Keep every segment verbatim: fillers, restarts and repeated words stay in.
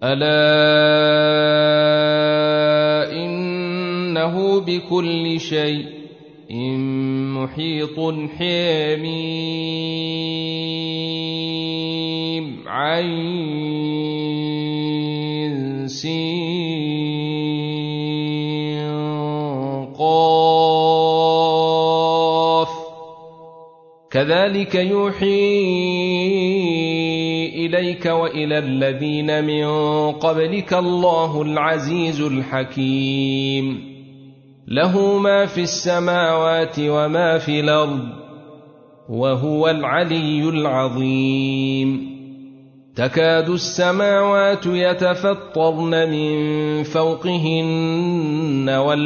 ألا إنه بكل شيء محيط حميم عين سين قاف كذلك يوحي إليك وإلى الذين من قبلك الله العزيز الحكيم له ما في السماوات وما في الأرض وهو العلي العظيم تكاد السماوات يتفطرن من فوقهن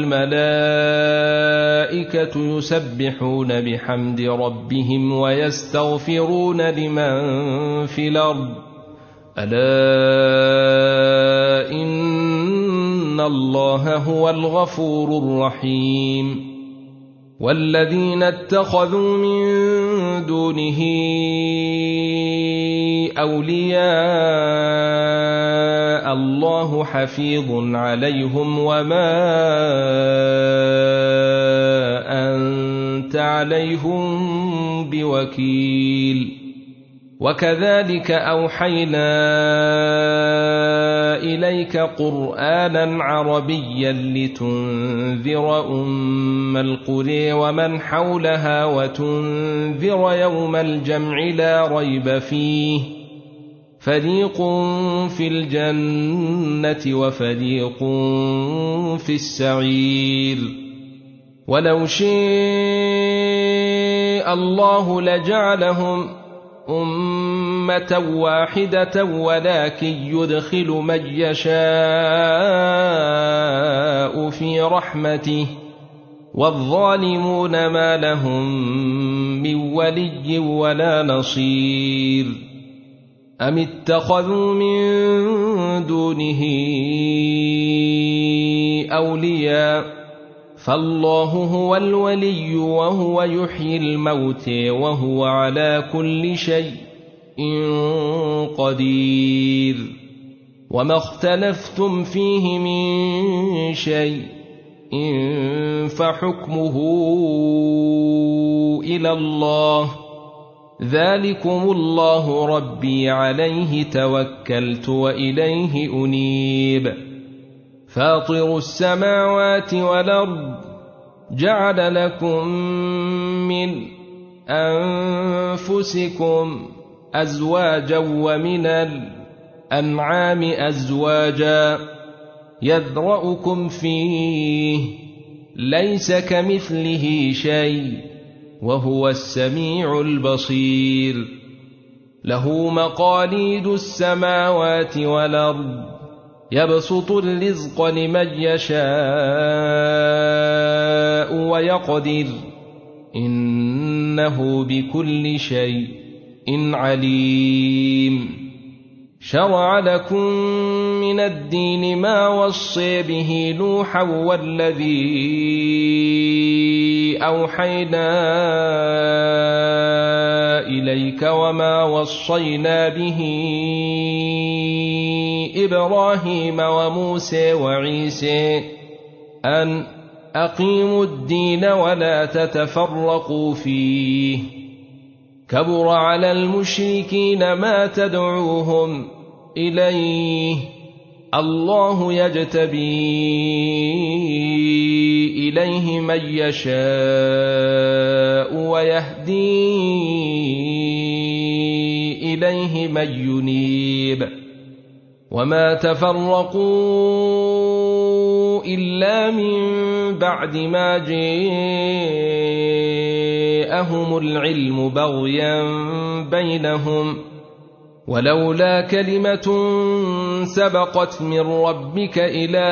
والملائكة يسبحون بحمد ربهم ويستغفرون لمن في الأرض ألا إن الله هو الغفور الرحيم والذين اتخذوا من دونه أولياء الله حفيظ عليهم وما أنت عليهم بوكيل وكذلك أوحينا إليك قرآنا عربيا لتنذر أم القرى ومن حولها وتنذر يوم الجمع لا ريب فيه فريق في الجنة وفريق في السعير ولو شاء الله لجعلهم أمة واحدة ولكن يدخل من يشاء في رحمته والظالمون ما لهم من ولي ولا نصير أم اتخذوا من دونه أولياء فالله هو الولي وهو يحيي الموت وهو على كل شيء قدير وما اختلفتم فيه من شيء فحكمه إلى الله ذلكم الله ربي عليه توكلت وإليه أنيب فاطر السماوات والأرض جعل لكم من أنفسكم أزواجا ومن الأنعام أزواجا يذرأكم فيه ليس كمثله شيء وهو السميع البصير له مقاليد السماوات والأرض يبسط الرزق لمن يشاء ويقدر إنه بكل شيء عليم شرع لكم من الدين ما وصي به نوحا والذي أوحينا إليك وما وصينا به إبراهيم وموسى وعيسى أن أقيموا الدين ولا تتفرقوا فيه كبر على المشركين ما تدعوهم إليه الله يجتبي إليه من يشاء ويهدي إليه من ينيب وما تفرقوا إلا من بعد ما جاءهم العلم بغيا بينهم ولولا كلمة سبقت من ربك إلى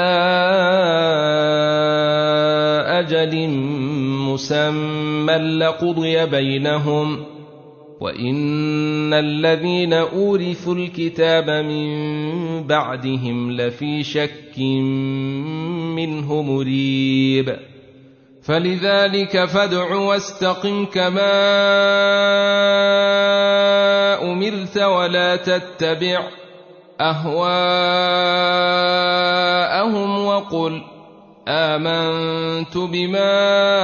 أجل مسمى لقضي بينهم وإن الذين أورثوا الكتاب من بعدهم لفي شك منه مريب فلذلك فادع واستقم كما أمرت ولا تتبع أهواءهم وقل آمنت بما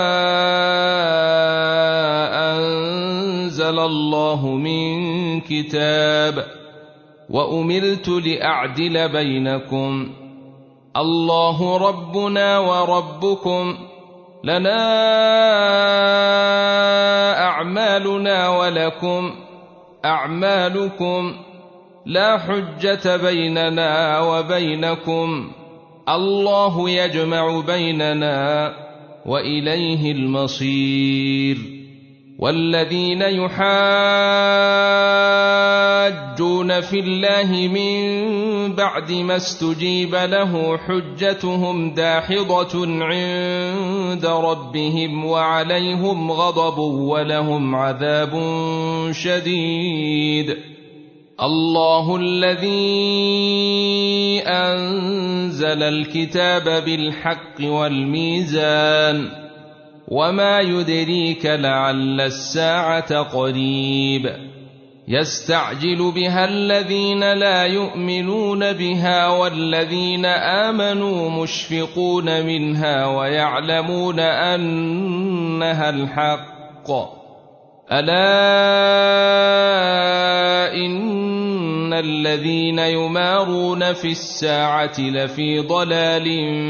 أنزل الله من كتاب وأمرت لأعدل بينكم الله ربنا وربكم لنا أعمالنا ولكم أعمالكم لا حجة بيننا وبينكم الله يجمع بيننا وإليه المصير والذين يحاجون في الله من بعد ما استجيب له حجتهم داحضة عند ربهم وعليهم غضب ولهم عذاب شديد الله الذي أنزل الكتاب بالحق والميزان وما يدريك لعل الساعة قريب يستعجل بها الذين لا يؤمنون بها والذين آمنوا مشفقون منها ويعلمون أنها الحق ألا إن الذين يمارون في الساعة لفي ضلال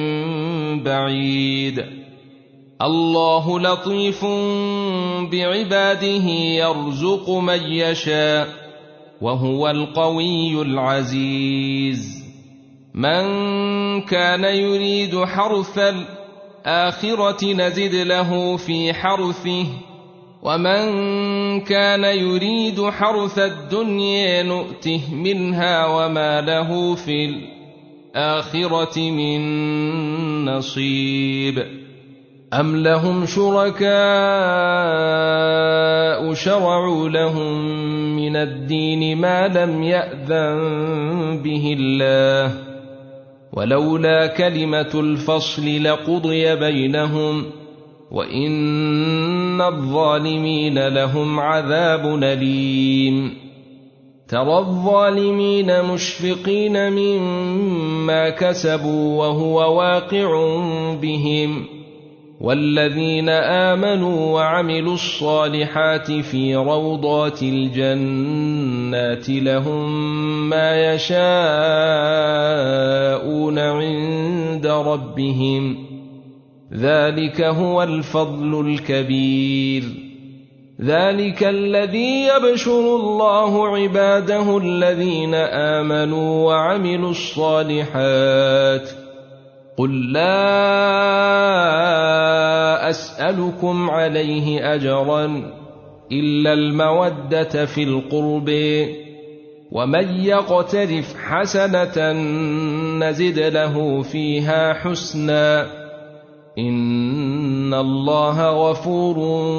بعيد الله لطيف بعباده يرزق من يشاء وهو القوي العزيز من كان يريد حرث الآخرة نزد له في حرثه ومن كان يريد حرث الدنيا نؤته منها وما له في الآخرة من نصيب أم لهم شركاء شرعوا لهم من الدين ما لم يأذن به الله ولولا كلمة الفصل لقضي بينهم وإن الظالمين لهم عذاب أليم ترى الظالمين مشفقين مما كسبوا وهو واقع بهم والذين آمنوا وعملوا الصالحات في روضات الجنات لهم ما يشاءون عند ربهم ذلك هو الفضل الكبير ذلك الذي يبشر الله عباده الذين آمنوا وعملوا الصالحات قل لا أسألكم عليه أجرا إلا المودة في القرب ومن يقترف حسنة نزد له فيها حسنا إن الله غفور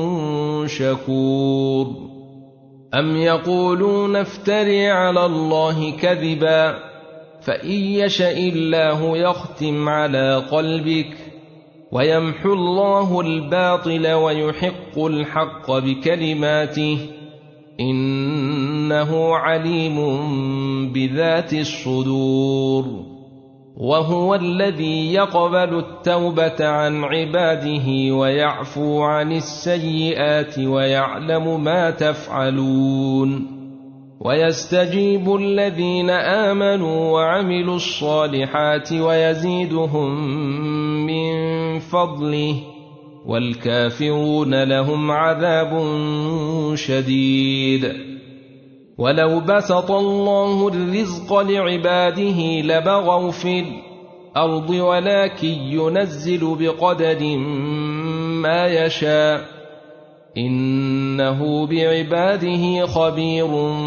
شكور أم يقولون افتري على الله كذبا فإن يشأ الله يختم على قلبك ويمحو الله الباطل ويحق الحق بكلماته إنه عليم بذات الصدور وهو الذي يقبل التوبة عن عباده ويعفو عن السيئات ويعلم ما تفعلون ويستجيب الذين آمنوا وعملوا الصالحات ويزيدهم من فضله والكافرون لهم عذاب شديد ولو بسط الله الرزق لعباده لبغوا في الأرض ولكن ينزل بقدر ما يشاء إنه بعباده خبير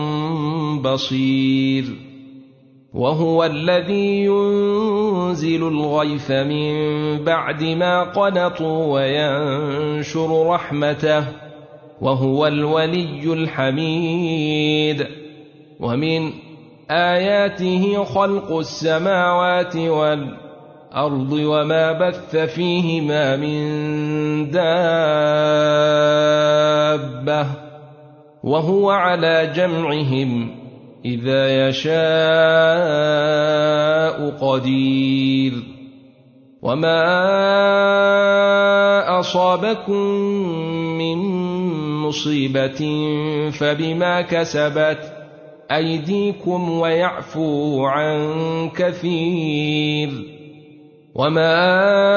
بصير وهو الذي ينزل الغيث من بعد ما قنطوا وينشر رحمته وهو الولي الحميد ومن آياته خلق السماوات والأرض وما بث فيهما من دابة وهو على جمعهم إذا يشاء قدير وما أصابكم من مصيبة فبما كسبت أيديكم ويعفو عن كثير وما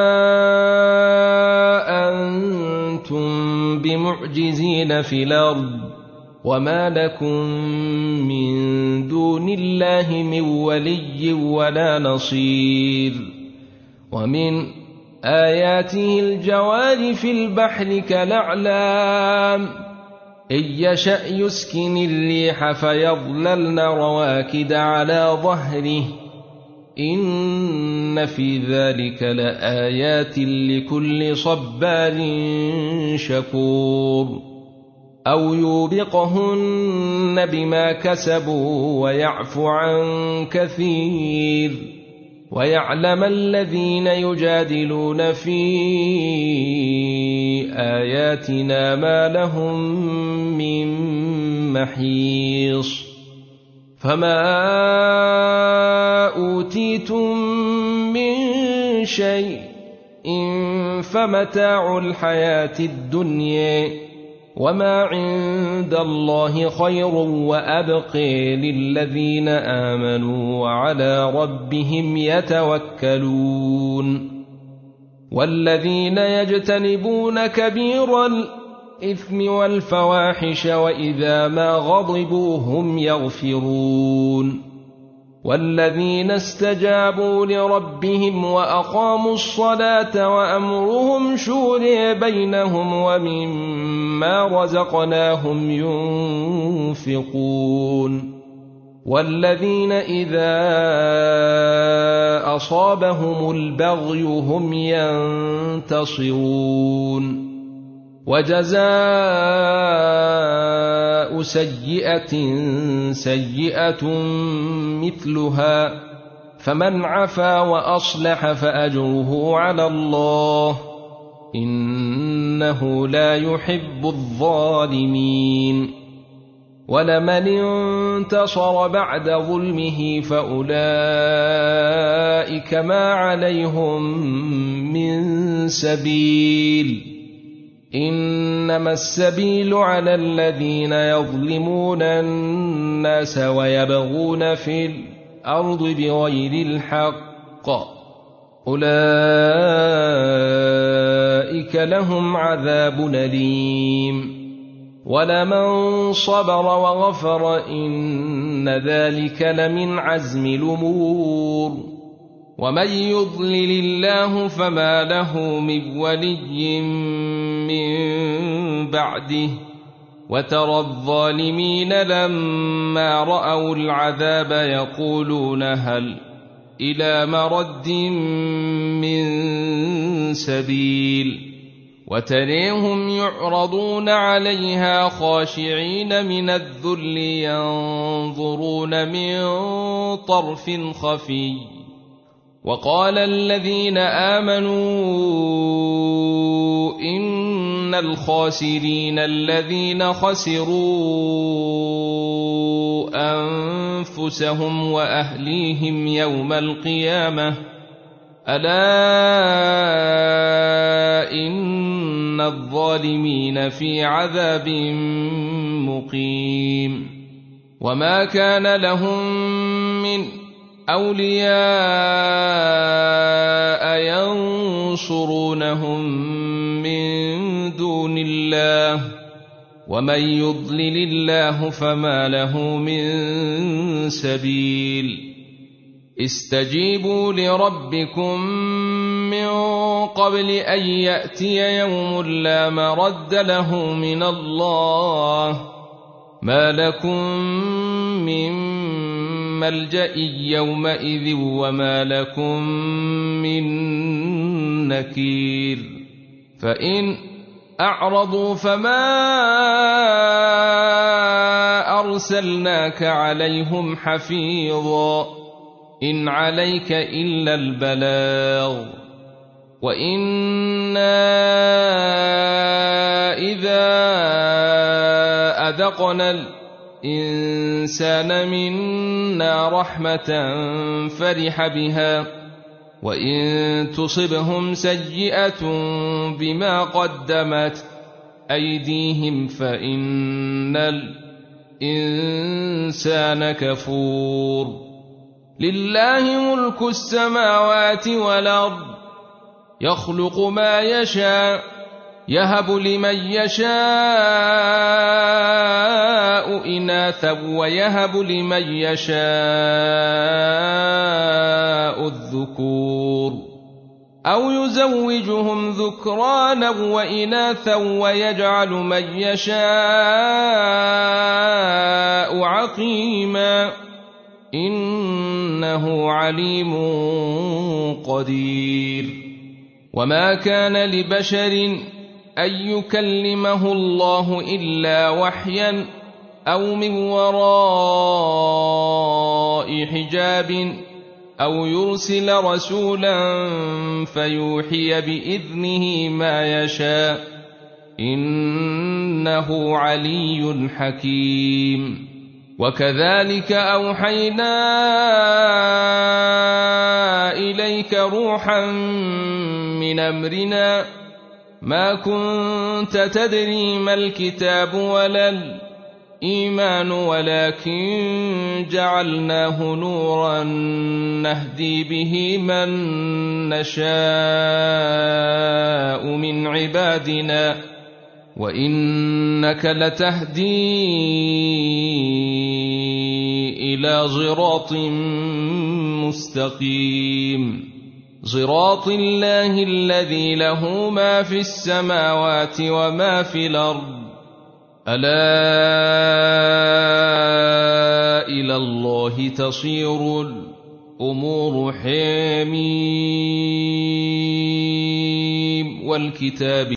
أنتم بمعجزين في الأرض وما لكم من دون الله من ولي ولا نصير ومن آياته الجوار في البحر كالأعلام إن يشأ يسكن الريح فيظللن رواكد على ظهره إن في ذلك لآيات لكل صبار شكور أو يوبقهن بما كسبوا ويعفو عن كثير ويعلم الذين يجادلون في آياتنا ما لهم من محيص فما أوتيتم من شيء فمتاع الحياة الدنيا وما عند الله خير وأبقى للذين آمنوا وعلى ربهم يتوكلون والذين يجتنبون كبير الإثم والفواحش وإذا ما غضبوا هم يغفرون والذين استجابوا لربهم وأقاموا الصلاة وأمرهم شورى بينهم ومما رزقناهم ينفقون والذين إذا أصابهم البغي هم ينتصرون وجزاء سيئة سيئة مثلها فمن عفا وأصلح فأجره على الله إنه لا يحب الظالمين ولمن انتصر بعد ظلمه فأولئك ما عليهم من سبيل إنما السبيل على الذين يظلمون الناس ويبغون في الأرض بغير الحق أولئك لهم عذاب أليم ولمن صبر وغفر إن ذلك لمن عزم الأمور ومن يضلل الله فما له من ولي من بعده وترى الظالمين لما رأوا العذاب يقولون هل إلى مرد من سبيل وتريهم يعرضون عليها خاشعين من الذل ينظرون من طرف خفي وقال الذين آمنوا إن الخاسرين الذين خسروا أنفسهم وأهليهم يوم القيامة ألا إن الظالمين في عذاب مقيم وما كان لهم من أولياء ينصرونهم من دون الله ومن يضلل الله فما له من سبيل استجيبوا لربكم من قبل أن يأتي يوم لا مرد له من الله ما لكم من ملجأ يومئذ وما لكم من نكير فإن أعرضوا فما أرسلناك عليهم حفيظا إن عليك إلا البلاغ وإنا إذا أذقنا الإنسان منا رحمة فرح بها وإن تصبهم سيئة بما قدمت أيديهم فإن الإنسان كفور. لله ملك السماوات والأرض يخلق ما يشاء يهب لمن يشاء إناثا ويهب لمن يشاء الذكور أو يزوجهم ذكرانا وإناثا ويجعل من يشاء عقيما إنه عليم قدير. وما كان لبشر أن يكلمه الله إلا وحيا أو من وراء حجاب أو يرسل رسولا فيوحي بإذنه ما يشاء إنه علي حكيم. وكذلك أوحينا إليك روحا من أمرنا ما كنت تدري ما الكتاب ولا الإيمان ولكن جعلناه نورا نهدي به من نشاء من عبادنا وإنك لتهدي إلى صراط مستقيم صراط الله الذي له ما في السماوات وما في الأرض ألا إلى الله تصير الأمور حميم والكتاب